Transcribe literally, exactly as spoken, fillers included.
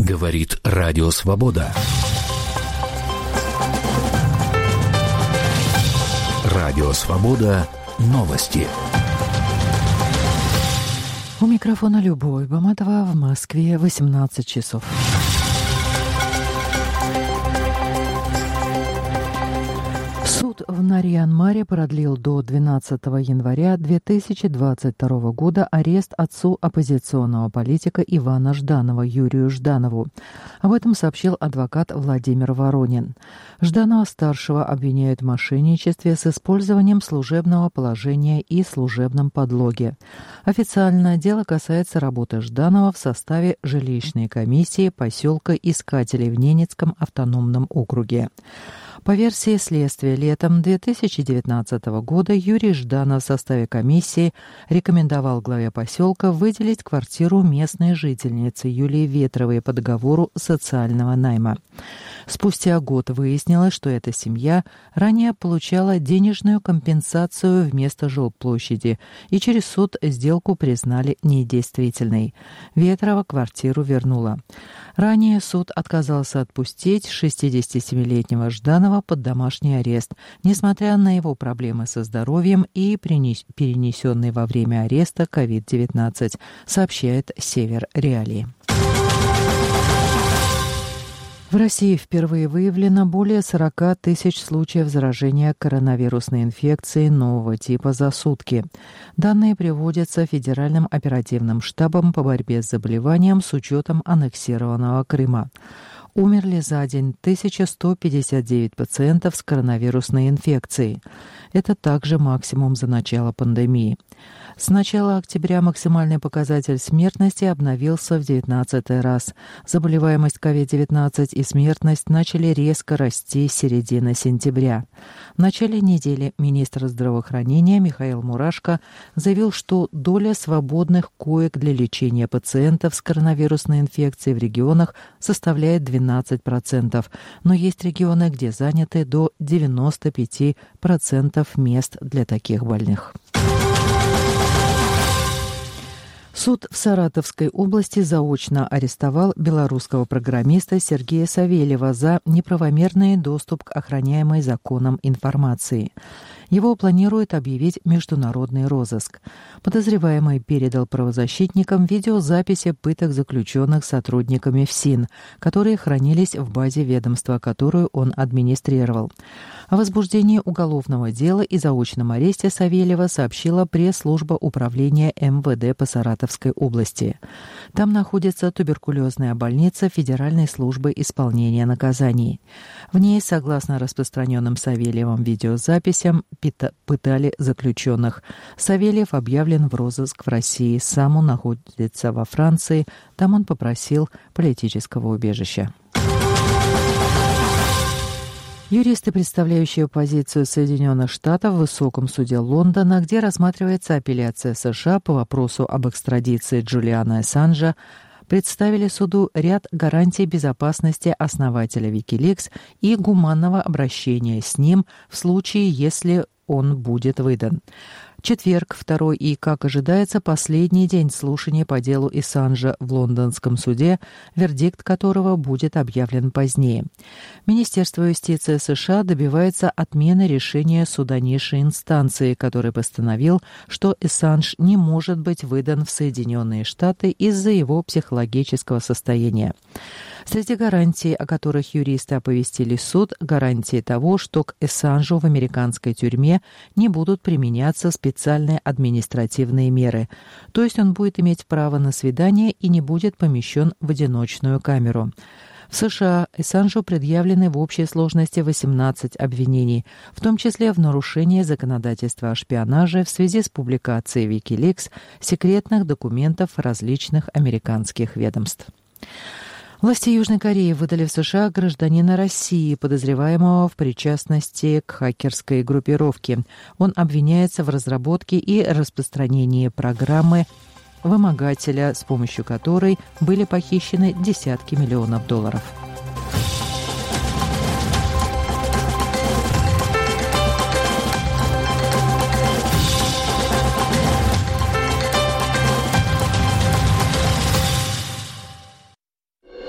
Говорит Радио Свобода. Радио Свобода. Новости. У микрофона Любовь Баматова, в Москве восемнадцать часов. Суд в Нарьян-Маре продлил до двенадцатого января две тысячи двадцать второго года арест отцу оппозиционного политика Ивана Жданова, Юрию Жданову. Об этом сообщил адвокат Владимир Воронин. Жданова-старшего обвиняют в мошенничестве с использованием служебного положения и служебном подлоге. Официально дело касается работы Жданова в составе жилищной комиссии поселка Искателей в Ненецком автономном округе. По версии следствия, летом две тысячи девятнадцатого года Юрий Жданов в составе комиссии рекомендовал главе поселка выделить квартиру местной жительницы Юлии Ветровой по договору социального найма. Спустя год выяснилось, что эта семья ранее получала денежную компенсацию вместо жилплощади, и через суд сделку признали недействительной. Ветрова квартиру вернула. Ранее суд отказался отпустить шестидесятисемилетнего Жданова под домашний арест, несмотря на его проблемы со здоровьем и перенесенный во время ареста ковид девятнадцать, сообщает Север Реалии. В России впервые выявлено более сорок тысяч случаев заражения коронавирусной инфекцией нового типа за сутки. Данные приводятся Федеральным оперативным штабом по борьбе с заболеванием с учетом аннексированного Крыма. Умерли за день тысяча сто пятьдесят девять пациентов с коронавирусной инфекцией. Это также максимум за начало пандемии. С начала октября максимальный показатель смертности обновился в девятнадцатый раз. Заболеваемость ковид девятнадцать и смертность начали резко расти с середины сентября. В начале недели министр здравоохранения Михаил Мурашко заявил, что доля свободных коек для лечения пациентов с коронавирусной инфекцией в регионах составляет двенадцать процентов, но есть регионы, где заняты до девяноста пяти процентов мест для таких больных. Суд в Саратовской области заочно арестовал белорусского программиста Сергея Савельева за неправомерный доступ к охраняемой законом информации. Его планируют объявить международный розыск. Подозреваемый передал правозащитникам видеозаписи пыток заключенных сотрудниками ФСИН, которые хранились в базе ведомства, которую он администрировал. О возбуждении уголовного дела и заочном аресте Савельева сообщила пресс-служба управления эм вэ дэ по Саратовской области. Там находится туберкулезная больница Федеральной службы исполнения наказаний. В ней, согласно распространенным Савельевым видеозаписям, пытали заключенных. Савельев объявлен в розыск в России. Сам он находится во Франции. Там он попросил политического убежища. Юристы, представляющие оппозицию Соединенных Штатов в Высоком суде Лондона, где рассматривается апелляция США по вопросу об экстрадиции Джулиана Ассанжа, представили суду ряд гарантий безопасности основателя Wikileaks и гуманного обращения с ним в случае, если он будет выдан. Четверг, второй и, как ожидается, последний день слушания по делу Ассанжа в лондонском суде, вердикт которого будет объявлен позднее. Министерство юстиции США добивается отмены решения суда низшей инстанции, который постановил, что Ассанж не может быть выдан в Соединенные Штаты из-за его психологического состояния. Среди гарантий, о которых юристы оповестили суд, гарантии того, что к Ассанжу в американской тюрьме не будут применяться специальные административные меры, то есть он будет иметь право на свидание и не будет помещен в одиночную камеру. В США Ассанжу предъявлены в общей сложности восемнадцать обвинений, в том числе в нарушении законодательства о шпионаже в связи с публикацией Wikileaks секретных документов различных американских ведомств. Власти Южной Кореи выдали в США гражданина России, подозреваемого в причастности к хакерской группировке. Он обвиняется в разработке и распространении программы вымогателя, с помощью которой были похищены десятки миллионов долларов.